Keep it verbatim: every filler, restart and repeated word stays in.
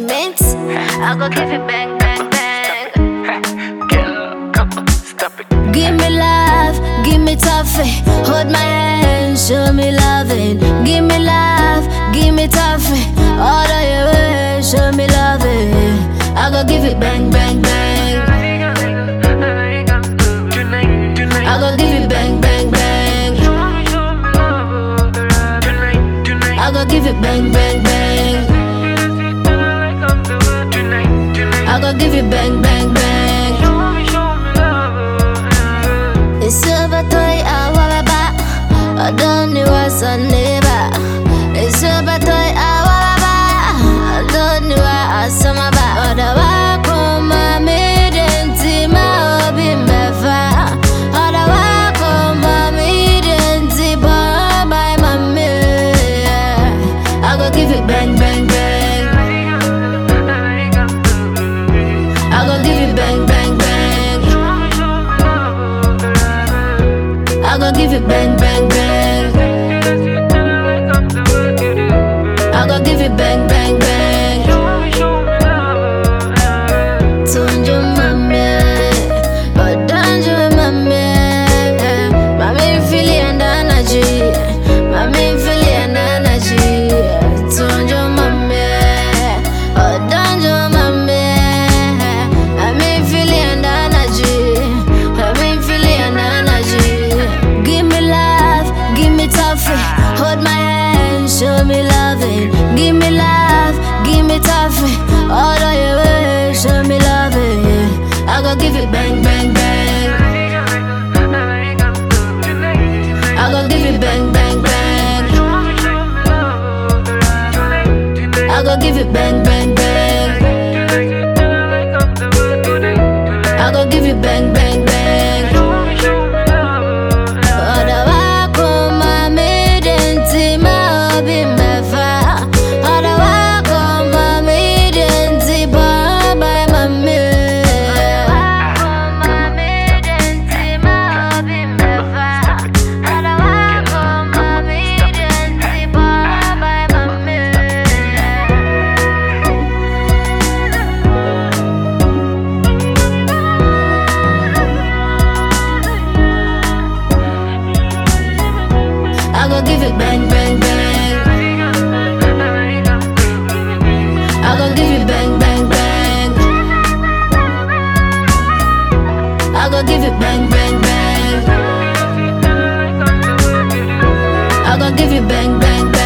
Mint. I go give it bang, bang, bang. Girl, come on, stop it. Give me love, give me toffee. Hold my hand, show me loving. Give me love, give me toffee. All of your way, show me loving. I go give it bang, bang, bang. I go give it bang, bang, bang. I go give it bang, bang, bang. I go give it bang, bang, bang. It's over toy, I wanna buy. I don't know what's on neighbor. It's over toy, I wanna buy. I don't know what's on my back. But I walk on my mid and see my hobby, my fire. But I walk on my mid and see my mommy. I go give it bang, bang, bang. I go give it bang, bang, bang. I go give it bang, bang, bang. I go give it bang, bang, bang. Tunjo mami, oh danjo mami. Mami feel and energy, mami feel and energy. Tunjo mami, oh danjo mami. Mami feel and energy, mami feel and energy. Give me love, give me toffee. Hold my hand, show me loving. Give me love, give me toffee. All of your way, show me loving. I go give it bang, bang, bang. I go give it bang, bang, bang. I go give it bang, bang, bang. I go give it bang, bang, bang. Oh, the walk on my mid and see my hobby, my fire. Oh, the walk on my mid and see my mommy. I go give it bang, bang, bang. I go give it bang, bang, bang. I go give it bang, bang, bang. I go give it bang, bang, bang.